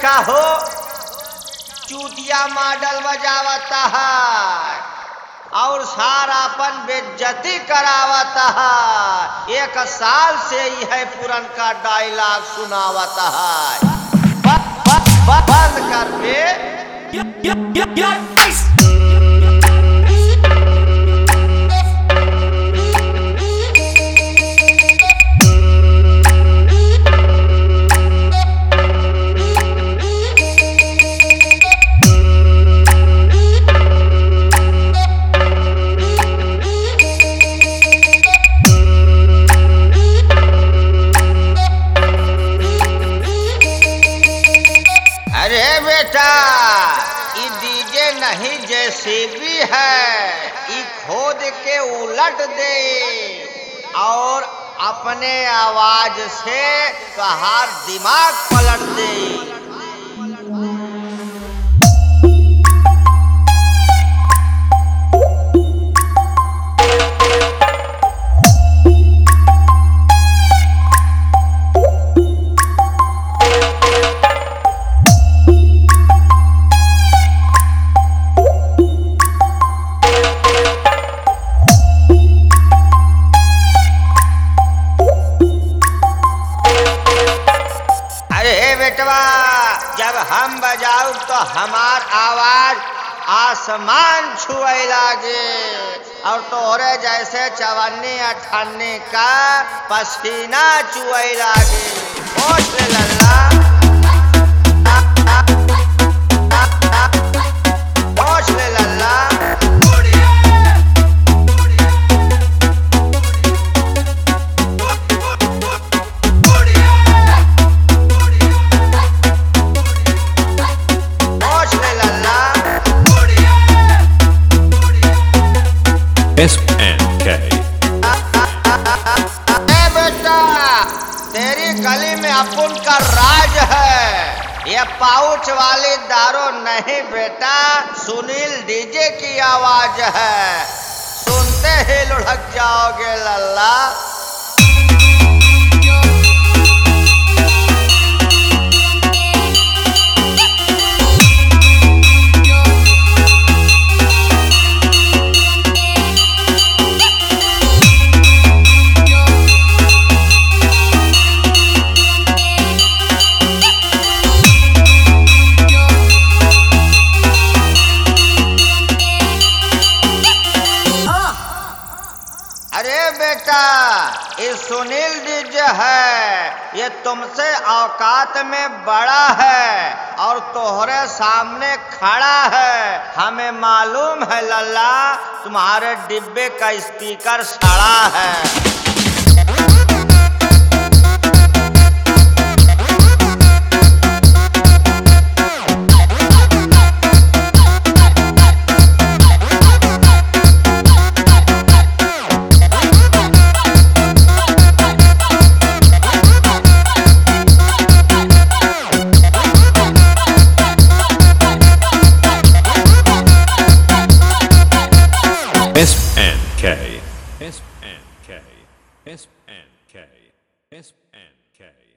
देखा हो चूतिया मॉडल बजावता है और सारापन बेइज्जती करावता है। 1 साल से ही है पुरनका डायलॉग सुनावता है। बंद कर बे। अरे बेटा ये डीजे नहीं जेसीबी है, ये खोद के उलट दे और अपने आवाज से तहार दिमाग पलट दे। बेटवा जब हम बजाऊ तो हमार आवाज आसमान छुए लागे और तोहरे जैसे 54-58 का पसीना चुए लागे। होश ले लल्ला, होश ले लल्ला। SNK बेटा तेरी गली में अपुन का राज है, ये पाउच वाली दारू नहीं बेटा, सुनील डीजे की आवाज है। सुनते ही लुढ़क जाओगे लल्ला। अरे बेटा ये सुनील डीजे है, ये तुमसे औकात में बड़ा है और तोहरे सामने खड़ा है। हमें मालूम है लल्ला तुम्हारे डिब्बे का स्पीकर सड़ा है। SNK SNK SNK SNK